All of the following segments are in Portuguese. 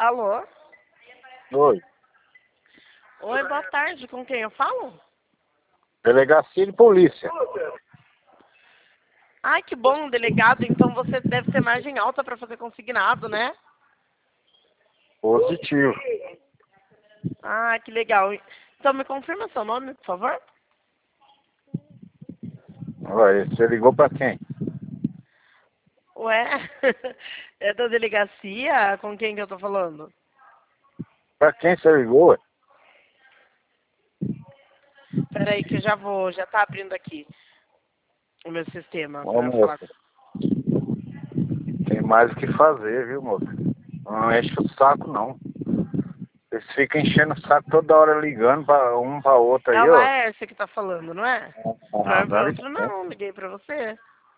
Alô? Oi. Oi, boa tarde. Com quem eu falo? Delegacia de polícia. Ai, que bom, delegado. Então você deve ter margem alta para fazer consignado, né? Positivo. Ah, que legal. Então me confirma seu nome, por favor? Ué, você ligou pra quem? Ué, é da delegacia? Com quem que eu tô falando? Pra quem você ligou, ué? Peraí que eu já tá abrindo aqui o meu sistema Ô, para eu falar. moça, tem mais o que fazer, viu, moça? Não enche o saco, não. Eles ficam enchendo o saco toda hora ligando pra um pra outro É aí, o ó. Laércio que tá falando, não é? Não Ah, é dá pro outro, licença. não. Liguei pra você.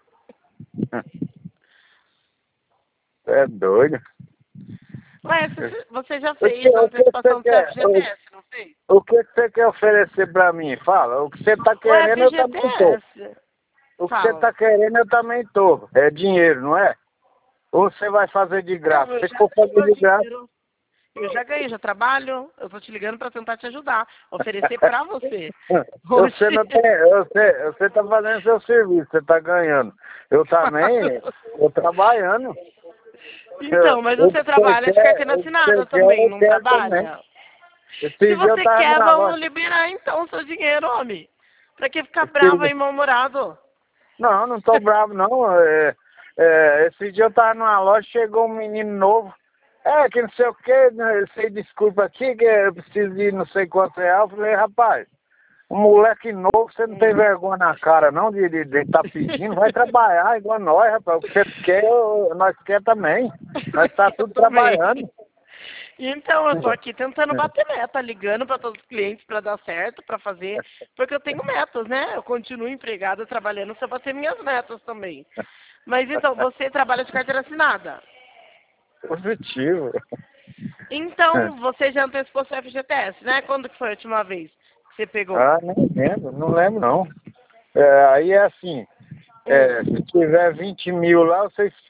É doido. Laércio, você já O que, fez a o que você antecipação do seu quer? FGTS, não fez? O que você quer oferecer pra mim? Fala. O que você tá O querendo, eu também tô. FGTS. O que você Fala. tá querendo, eu também tô. É dinheiro, não é? Ou você vai fazer de Não, graça? eu Se já for ganhei fazer meu de graça, dinheiro. Eu já ganhei, já trabalho. Eu tô te ligando pra tentar te ajudar. Oferecer pra você. você Oxi. não tem. Você tá fazendo seu serviço, você tá ganhando. Eu também tô trabalhando. Então, mas O você que você trabalha de quer, carteira o que você assinada quer, também, eu não quero também. trabalha? Esse Se dia eu você tava quer, na vamos loja. liberar então o seu dinheiro, homem. Pra que ficar bravo Esse- e mal-humorado? Não, não tô bravo não. Esse dia eu tava numa loja, chegou um menino novo. Que não sei o que, sei desculpa aqui, que eu preciso de não sei quantos reais. Eu falei, rapaz, um moleque novo, você não tem vergonha na cara não de tá pedindo, vai trabalhar igual nós, rapaz. O que você quer, nós quer também. Nós tá Eu tudo também. trabalhando. Então, eu tô aqui tentando bater meta, ligando para todos os clientes para dar certo, para fazer, porque eu tenho metas, né? Eu continuo empregada, trabalhando, se eu bater minhas metas também. Mas então, você trabalha de carteira assinada. Positivo. Então, você já antecipou seu FGTS, né? Quando que foi a última vez que você pegou? Ah, nem lembro, não lembro não. Aí é assim, Hum. se tiver 20 mil lá,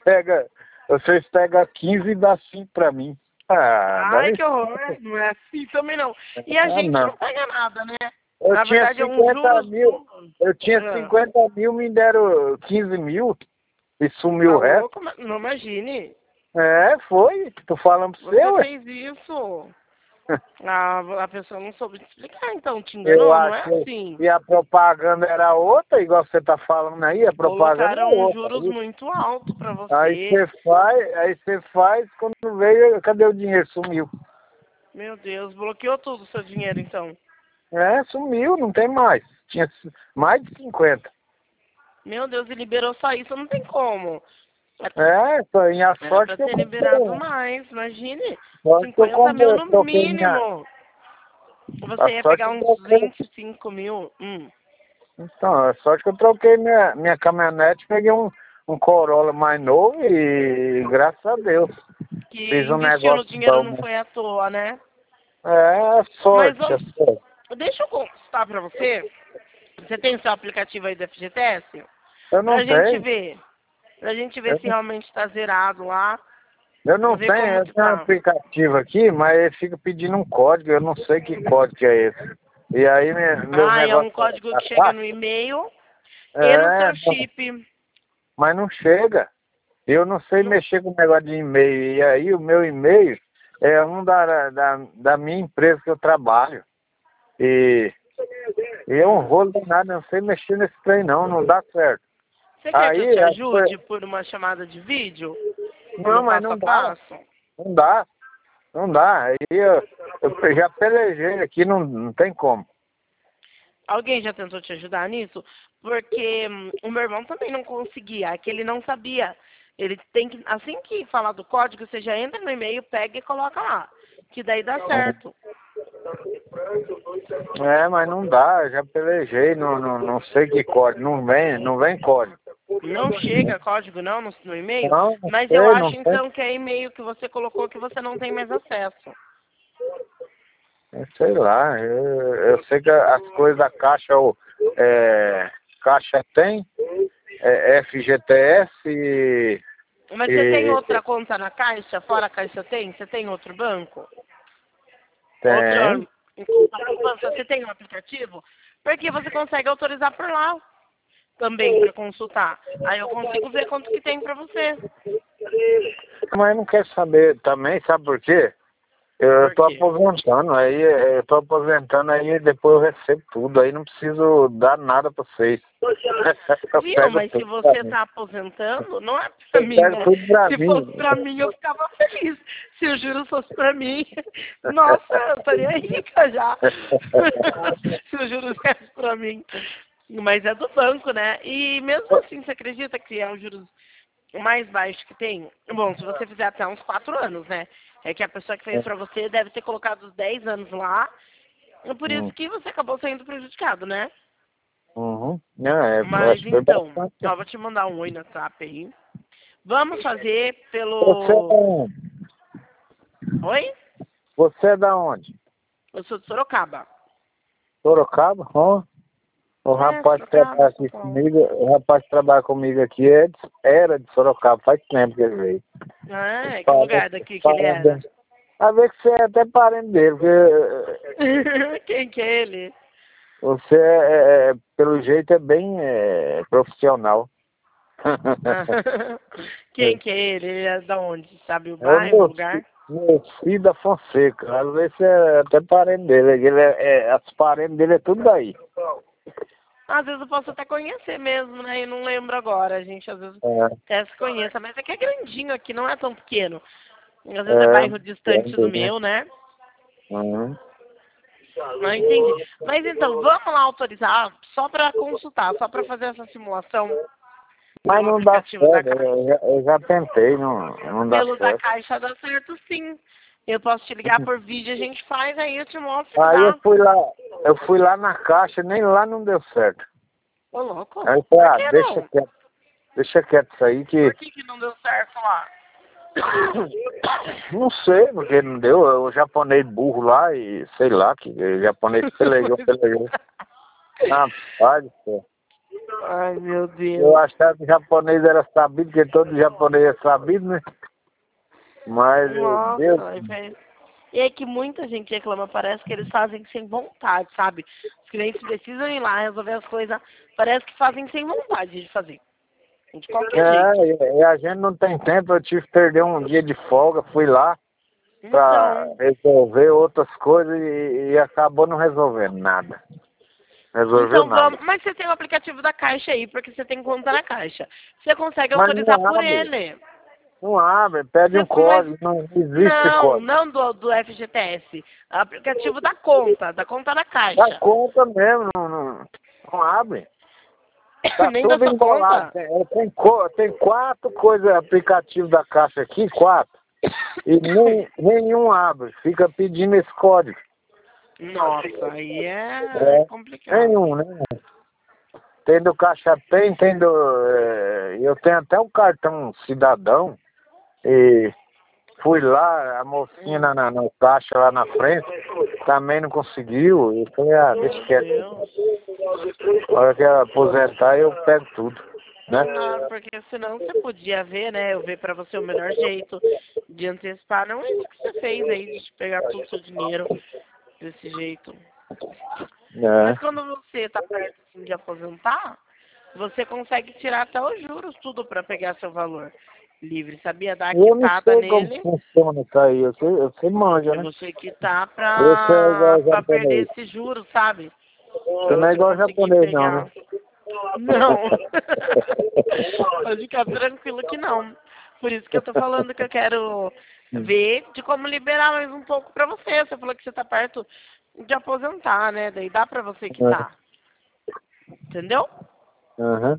vocês pegam 15 e dá 5 pra mim. Ah, dá Ai, que horror, licença. não é assim também não. E a Ah, gente não. não pega nada, né? Eu Na tinha verdade, é um 50 juros. mil, eu tinha Ah, 50 mil, me deram 15 mil e sumiu tá o resto. louco? Não imagine. Foi, tô falando pra você, Você ué. fez isso. A pessoa não soube te explicar, então te Eu enganou, não é achei assim. que a propaganda era outra, igual você tá falando aí, a propaganda é Colocaram outra. juros muito alto pra Aí você. você faz, quando veio, cadê o dinheiro? Sumiu. Meu Deus, bloqueou tudo o seu dinheiro, então. Sumiu, não tem mais. Tinha mais de 50. Meu Deus, e liberou só isso, não tem como. Foi a Era sorte pra que eu ter liberado comprei. mais, imagine. Sorte que eu 50 mil comprei, no troquei minha. mínimo. A Você ia sorte pegar que eu uns troquei. 25 mil. Então, a sorte que eu troquei minha caminhonete, peguei um Corolla mais novo e graças a Deus. Que Fiz um investiu no negócio dinheiro bom, não né? foi à toa, né? Mas Sorte, é vamos, sorte. deixa eu contar pra você. Você tem seu aplicativo aí do FGTS? Eu não Pra gente tenho. ver. Pra gente ver Eu se não, realmente tá zerado lá. eu não Ver tenho, como eu que tenho um tá. aplicativo aqui, mas ele fica pedindo um código, eu não sei que código é esse. E aí meus Ah, é um negócios código da que chega no caixa, e-mail e no seu chip. mas não chega. Eu não sei Não- mexer com o negócio de e-mail. E aí o meu e-mail é um da minha empresa que eu trabalho. E é um rolo danado, eu não sei mexer nesse trem não dá certo. Você quer que eu te Aí, ajude por uma chamada de vídeo? não, No mas passo a não dá, passo? não dá, não dá. Aí eu já pelejei aqui, não tem como. Alguém já tentou te ajudar nisso? Porque o meu irmão também não conseguia, é que ele não sabia. Ele tem que, assim que falar do código, você já entra no e-mail, pega e coloca lá. Que daí dá certo. Mas não dá, eu já pelejei, não sei que código, não vem código. Não chega código não no e-mail, Não mas eu sei, acho não tem. então que é e-mail que você colocou que você não tem mais acesso. Sei lá, eu sei que as coisas da Caixa, Caixa tem, FGTS Mas você tem outra conta na Caixa? Fora a Caixa tem? Você tem outro banco? Tem. Você tem um aplicativo? Porque você consegue autorizar por lá também para consultar. Aí eu consigo ver quanto que tem para você. Mas não quer saber também, sabe por quê? Eu tô aposentando, aí depois eu recebo tudo, aí não preciso dar nada pra vocês. Viu, mas se você tá aposentando, não é pra mim, né? Se fosse pra mim, eu ficava feliz. Se o juros fosse pra mim, nossa, eu estaria rica já. Se o juros fosse pra mim. Mas é do banco, né? E mesmo assim, você acredita que é o juros mais baixo que tem? Bom, se você fizer até uns 4 anos, né? É que a pessoa que fez pra você deve ter colocado os 10 anos lá. É por isso que você acabou sendo prejudicado, né? Uhum. Mas então, ó, vou te mandar um oi no WhatsApp aí. Vamos fazer pelo... Oi? Você é da onde? Eu sou de Sorocaba. Sorocaba? Ó. O rapaz que trabalha aqui comigo, aqui era de Sorocaba, faz tempo que ele veio. Ah, que lugar daqui que ele era? A ver que você é até parente dele, porque... Quem que é ele? Você, pelo jeito, é bem profissional. Quem que é ele? Ele é da onde? Sabe o bairro, o lugar? Meu filho da Fonseca. Às vezes é até parente dele. As parentes dele é tudo daí. Às vezes eu posso até conhecer mesmo, né? E não lembro agora. A gente às vezes até se conheça. Mas é que é grandinho aqui, não é tão pequeno. Às vezes é bairro distante do meu, né? Uhum. Não entendi. Mas então, vamos lá autorizar só para consultar, só para fazer essa simulação. Mas não dá certo, eu já tentei, não dá certo. Pelo da Caixa dá certo sim. Eu posso te ligar por vídeo, a gente faz, aí eu te mostro. Aí eu fui lá na Caixa, nem lá não deu certo. Ô, louco. Aí eu falei, deixa quieto isso aí que... Por que não deu certo lá? Não sei, porque não deu. O japonês burro lá e sei lá, que o japonês pelegou. Rapaz, pô. Ai, meu Deus. Eu achava que o japonês era sabido, porque todo japonês é sabido, né? Mas, nossa, Deus... E é que muita gente reclama, parece que eles fazem sem vontade, sabe? Os clientes precisam ir lá resolver as coisas, parece que fazem sem vontade de fazer. De qualquer jeito. E a gente não tem tempo, eu tive que perder um dia de folga, fui lá pra resolver outras coisas e acabou não resolvendo nada. Resolveu nada. Mas você tem o aplicativo da Caixa aí, porque você tem conta na Caixa. Você consegue autorizar por ele. Não abre, pede um código, não existe código. Não do FGTS. Aplicativo da conta da Caixa. Da conta mesmo, não abre. Tá nem tudo da sua enrolado. Tem 4 coisas, aplicativos da Caixa aqui, 4. E nenhum abre. Fica pedindo esse código. Nossa, aí é complicado. Nenhum, né? Tem do Caixa tem do... eu tenho até um cartão cidadão. E fui lá, a mocinha na caixa lá na frente, também não conseguiu. E falei, deixa quieto. Na hora que ela aposentar, eu pego tudo, né? Não, porque senão você podia ver, né? Eu ver pra você o melhor jeito de antecipar. Não é isso que você fez aí, de pegar todo o seu dinheiro desse jeito. Mas quando você tá perto assim, de aposentar, você consegue tirar até os juros, tudo pra pegar seu valor livre, sabia? Dar quitada nele. Eu não sei como funciona isso aí, você manja, né? Você quitar pra perder esse juro, sabe? Você não é igual japonês, não, né? Não. Pode ficar tranquilo que não. Por isso que eu tô falando que eu quero ver de como liberar mais um pouco pra você. Você falou que você tá perto de aposentar, né? Daí dá pra você quitar. Entendeu? Uhum.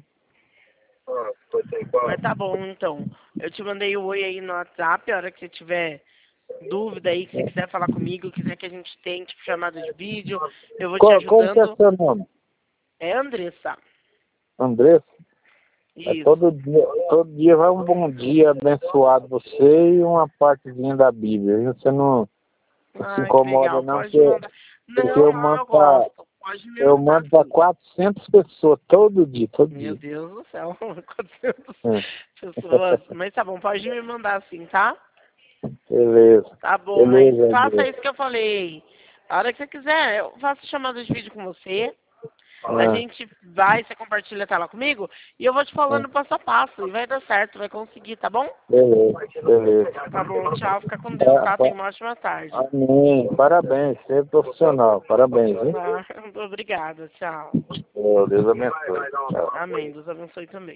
Mas tá bom, então. Eu te mandei o oi aí no WhatsApp, a hora que você tiver dúvida aí, que você quiser falar comigo, quiser que a gente tente tipo, chamada de vídeo, eu vou te ajudando. Como que é seu nome? É Andressa. Andressa? Isso. Todo dia vai um bom dia abençoado você e uma partezinha da Bíblia. Você não se incomoda não, porque eu mando pode me Eu mandar mando para sim. 400 pessoas, todo dia, todo Meu dia. Deus do céu, 400 É. pessoas. Mas tá bom, pode me mandar sim, tá? Beleza. Tá bom, mas Beleza, faça André. isso que eu falei. A hora que você quiser, eu faço chamada de vídeo com você. A Ah, gente vai, você compartilha a tela comigo e eu vou te falando passo a passo. E vai dar certo, vai conseguir, tá bom? beleza, beleza. Tá bom, tchau, fica com Deus, tá? Tenha uma ótima tarde. Amém. Parabéns, você é profissional. Parabéns, hein? Tá, obrigada, tchau. Oh, Deus abençoe. Tchau. Amém, Deus abençoe também.